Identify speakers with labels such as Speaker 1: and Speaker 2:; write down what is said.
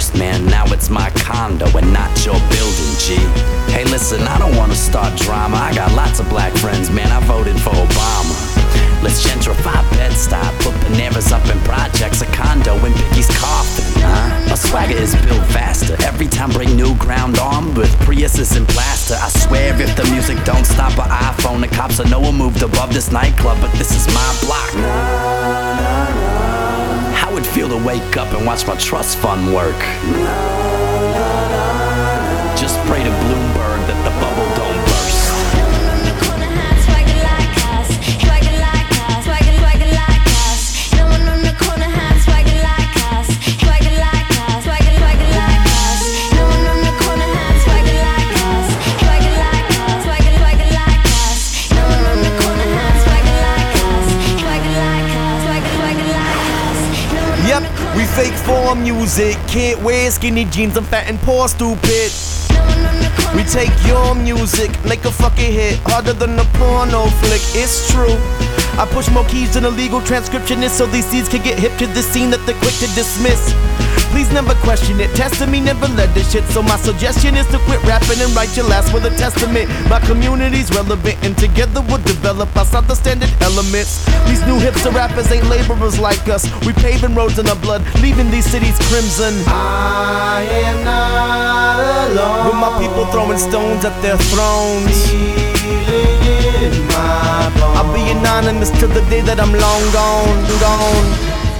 Speaker 1: first, man. Now it's my condo and not your building, G. Hey, listen, I don't wanna start drama. I got lots of black friends, man. I voted for Obama. Let's gentrify Bed-Stuy, put Paneras up in projects, a condo in Biggie's coffin, huh? My swagger is built faster. Every time bring new ground armed with Priuses and plaster. I swear if the music don't stop an iPhone, the cops will know we're moved above this nightclub, but this is my block. How would feel to wake up and watch my trust fund work? Just pray to Bloomberg that the bubble don't burst.
Speaker 2: Yep, we fake for music. Can't wear skinny jeans, I'm fat and poor, stupid. We take your music, make a fucking hit, harder than a porno flick, it's true. I push more keys than a legal transcriptionist, so these seeds can get hip to this scene that they're quick to dismiss. Please never question it, testing me never led to shit, so my suggestion is to quit rapping and write your last with a testament. My community's relevant and together we'll develop outside the standard elements. These new hipster rappers ain't laborers like us. We paving roads in our blood, leaving these cities crimson.
Speaker 3: I am not alone.
Speaker 2: With my people throwing stones at their thrones.
Speaker 3: Feeling in my bones.
Speaker 2: I'll be anonymous till the day that I'm long gone.